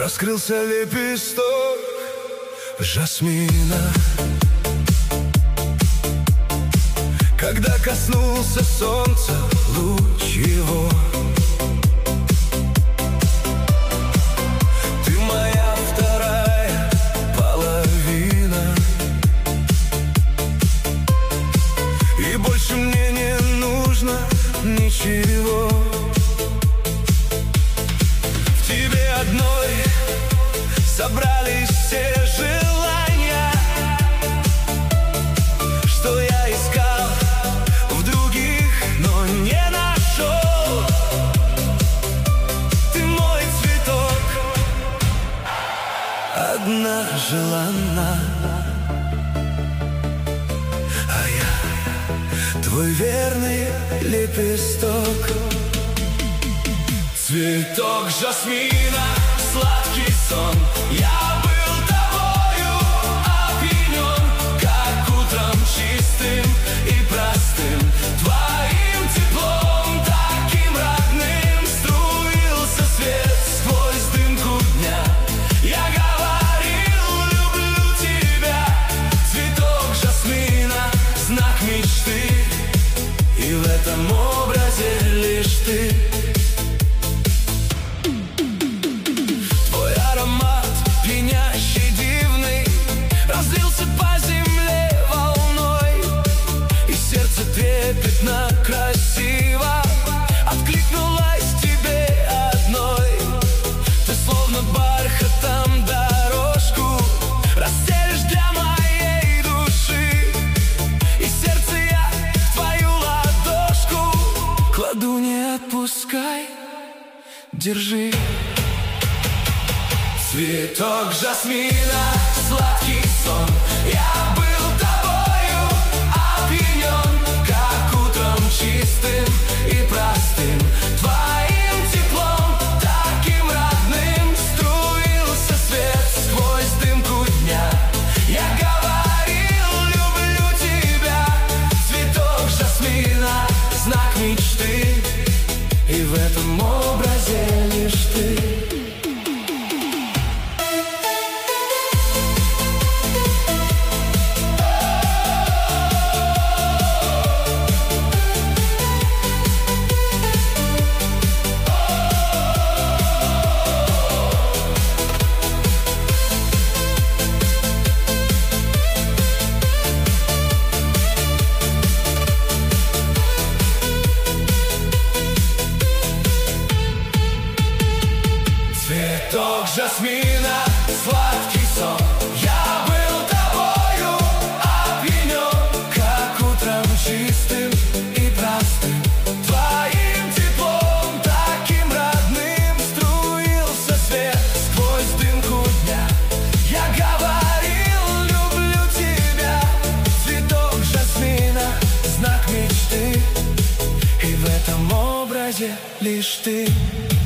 раскрылся лепесток жасмина. Когда коснулся солнца луч его, ты моя вторая половина, и больше мне не нужно ничего. В тебе одной собрались все желания, что я искал в других, но не нашел. Ты мой цветок, одна желанна, а я твой верный лепесток. Цветок жасмина, сладкий сон, я был тобою опьянен, как утром чистым и простым. Твоим теплом, таким родным, струился свет сквозь дымку дня. Я говорил, люблю тебя, цветок жасмина, знак мечты, и в этом образе лишь ты. Трепетно, красиво откликнулась тебе одной. Ты словно бархатом дорожку расстелишь для моей души, и сердце я в твою ладошку кладу, не отпускай, держи. Цветок жасмина, сладкий сон, я был тобою опьянен, как утром чистым и простым. Твоим теплом, таким родным, струился свет сквозь дымку дня. Я говорил, люблю тебя, цветок жасмина, знак мечты, и в этом образе лишь ты. Цветок жасмина, сладкий сон, я был тобою опьянен, как утром чистым и простым. Твоим теплом, таким родным, струился свет сквозь дымку дня. Я говорил, люблю тебя, цветок жасмина, знак мечты, и в этом образе лишь ты.